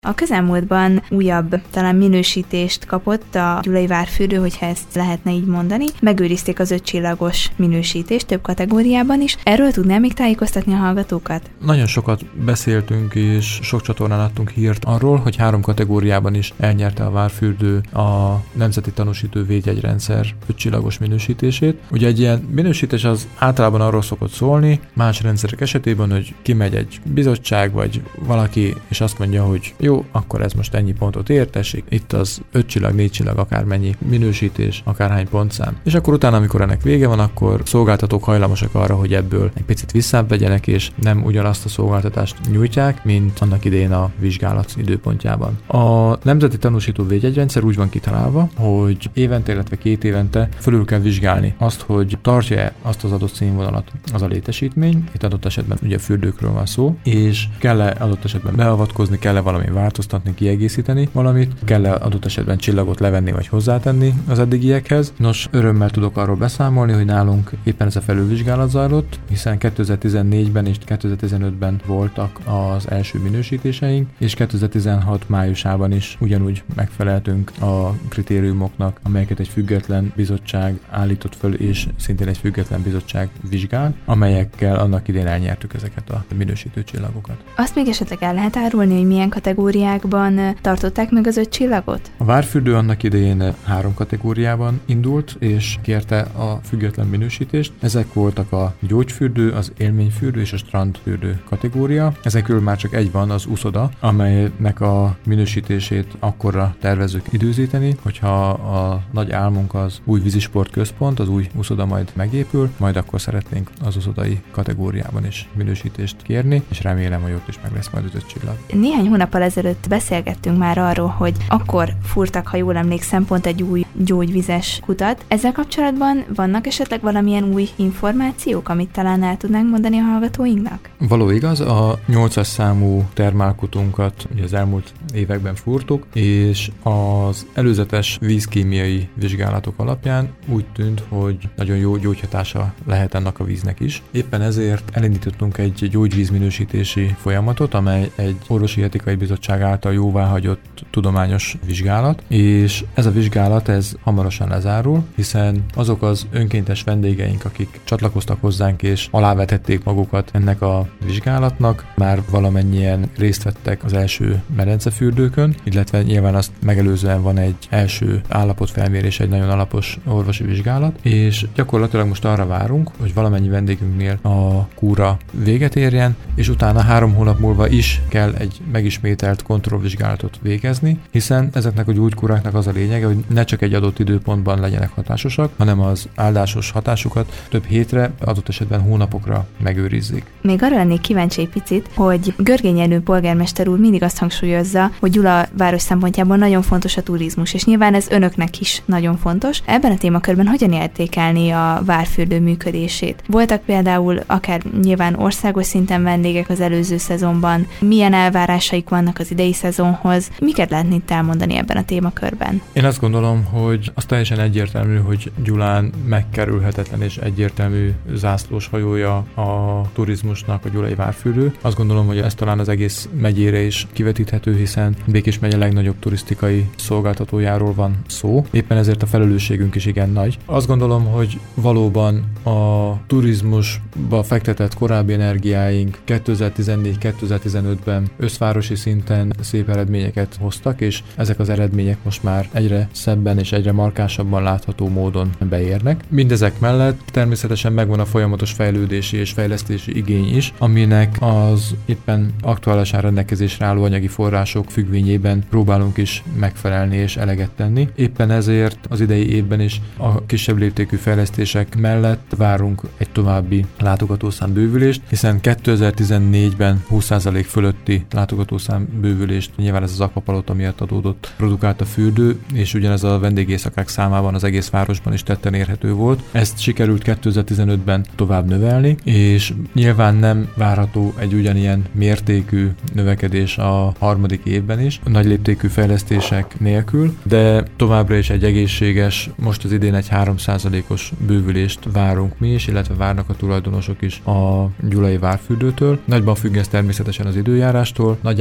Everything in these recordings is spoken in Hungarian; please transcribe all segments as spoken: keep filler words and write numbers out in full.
A közelmúltban újabb, talán minősítést kapott a Gyulai Várfürdő, hogyha ezt lehetne így mondani. Megőrizték az öt csillagos minősítést több kategóriában is. Erről tudnál még tájékoztatni a hallgatókat? Nagyon sokat beszéltünk, és sok csatornán adtunk hírt arról, hogy három kategóriában is elnyerte a Várfürdő a Nemzeti Tanúsító Védjegyrendszer öt csillagos minősítését. Ugye egy ilyen minősítés az általában arról szokott szólni, más rendszerek esetében, hogy kimegy egy bizottság, vagy valaki, és azt mondja, hogy jó, akkor ez most ennyi pontot ér, tessék, itt az öt csillag, négy csillag, akármennyi minősítés, akárhány pontszám. És akkor utána, amikor ennek vége van, akkor szolgáltatók hajlamosak arra, hogy ebből egy picit visszavegyenek, és nem ugyanazt a szolgáltatást nyújtják, mint annak idején a vizsgálat időpontjában. A Nemzeti Tanúsító Védjegyrendszer úgy van kitalálva, hogy évente, illetve két évente fölül kell vizsgálni azt, hogy tartja-e azt az adott színvonalat az a létesítmény, itt adott esetben ugye fürdőkről van szó, és kell-e adott esetben beavatkozni, kell-e valami változtatni, kiegészíteni valamit, kell-e adott esetben csillagot levenni vagy hozzátenni az eddigiekhez. Nos, örömmel tudok arról beszámolni, hogy nálunk éppen ez a felülvizsgálat zajlott, hiszen kétezer-tizennégyben és kétezer-tizenötben voltak az első minősítéseink, és kétezer-tizenhat májusában is ugyanúgy megfeleltünk a kritériumoknak, amelyeket egy független bizottság állított föl, és szintén egy független bizottság vizsgált, amelyekkel annak idén elnyertük ezeket a minősítő csillagokat. Azt még esetleg el lehet árulni, hogy milyen kategóriákban tartották meg az öt csillagot? A Várfürdő annak idején három kategóriában indult, és kérte a független minősítést. Ezek voltak a gyógyfürdő, az élményfürdő és a strandfürdő kategória. Ezekről már csak egy van, az uszoda, amelynek a minősítését akkorra tervezzük időzíteni, hogyha a nagy álmunk az új vízisport központ, az új uszoda majd megépül, majd akkor szeretnénk az uszodai kategóriában is minősítést kérni, és remélem, hogy ott is meg lesz majd az öt csillag. Néhány hónappal ezelőtt beszélgettünk már arról, hogy akkor fúrtak, ha jól emlékszem, pont egy új gyógyvizes kutat. Ezzel kapcsolatban vannak esetleg valamilyen új információk, amit talán el tudnánk mondani a hallgatóinknak? Való igaz, a nyolcas számú termálkutunkat ugye az elmúlt években fúrtuk, és az előzetes vízkémiai vizsgálatok alapján úgy tűnt, hogy nagyon jó gyógyhatása lehet ennek a víznek is. Éppen ezért elindítottunk egy gyógyvízminősítési folyamatot, amely egy orvosi etikai bizottság által jóváhagyott tudományos vizsgálat, és ez a vizsgálat ez hamarosan lezárul, hiszen azok az önkéntes vendégeink, akik csatlakoztak hozzánk és alávetették magukat ennek a vizsgálatnak, már valamennyien részt vettek az első medencefürdőkön, illetve nyilván azt megelőzően van egy első állapotfelmérés, egy nagyon alapos orvosi vizsgálat, és gyakorlatilag most arra várunk, hogy valamennyi vendégünknél a kúra véget érjen, és utána három hónap múlva is kell egy megismételt kontrollvizsgálatot végezni, hiszen ezeknek a gyógykúráknak az a lényege, hogy ne csak egy adott időpontban legyenek hatásosak, hanem az áldásos hatásukat több hétre, adott esetben hónapokra megőrizzék. Még arra lennék kíváncsi egy picit, hogy Görgény Jenő polgármester úr mindig azt hangsúlyozza, hogy Gyula város szempontjából nagyon fontos a turizmus, és nyilván ez önöknek is nagyon fontos. Ebben a témakörben hogyan értékelni a Várfürdő működését? Voltak például akár nyilván országos szinten vendégek az előző szezonban, milyen elvárásaik vannak az idei szezonhoz, miket lehetne itt elmondani ebben a témakörben? Én azt gondolom, hogy az teljesen egyértelmű, hogy Gyulán megkerülhetetlen és egyértelmű zászlós hajója a turizmusnak a Gyulai Várfürdő. Azt gondolom, hogy ez talán az egész megyére is kivetíthető, hiszen Békés megye legnagyobb turisztikai szolgáltatójáról van szó. Éppen ezért a felelősségünk is igen nagy. Azt gondolom, hogy valóban a turizmusba fektetett korábbi energiáink kétezer-tizennégy kétezer-tizenötben összvárosi szinten szép eredményeket hoztak, és ezek az eredmények most már egyre szebben és egyre markánsabban látható módon beérnek. Mindezek mellett természetesen megvan a folyamatos fejlődési és fejlesztési igény is, aminek az éppen aktuálisan rendelkezésre álló anyagi források függvényében próbálunk is megfelelni és eleget tenni. Éppen ezért az idei évben is a kisebb léptékű fejlesztések mellett várunk egy további látogatószám bővülést, hiszen kétezer-tizennégyben húsz százalék fölötti látogatószám bővülést, nyilván ez az Aquapalota miatt adódott, produkált a fürdő, és ugyanez a vendégészakák számában az egész városban is tetten érhető volt. Ezt sikerült kétezer-tizenötben tovább növelni, és nyilván nem várható egy ugyanilyen mértékű növekedés a harmadik évben is, nagy léptékű fejlesztések nélkül, de továbbra is egy egészséges, most az idén egy három százalékos bővülést várunk mi is, illetve várnak a tulajdonosok is a Gyulai Várfürdőtől. Nagyban függ ez természetesen az időjárástól, nagyjából a szezon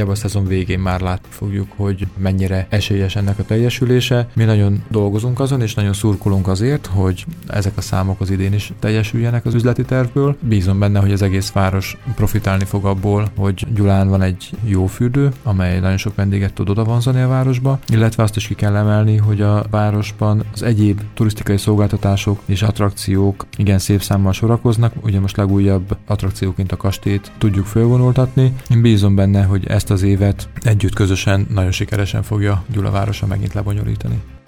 végén már látni fogjuk, hogy mennyire esélyes ennek a teljesülése. Mi nagyon dolgozunk azon, és nagyon szurkolunk azért, hogy ezek a számok az idén is teljesüljenek az üzleti tervből. Bízom benne, hogy az egész város profitálni fog abból, hogy Gyulán van egy jó fürdő, amely nagyon sok vendéget tud odavonzani a városba, illetve azt is ki kell emelni, hogy a városban az egyéb turisztikai szolgáltatások és attrakciók igen szép számmal sorakoznak. Ugye most legújabb attrakcióként a kastélyt tudjuk fölvonultatni. Én bízom benne, hogy ezt az évet együtt közösen nagyon sikeresen fogja Gyula városa megint lebonyolítani.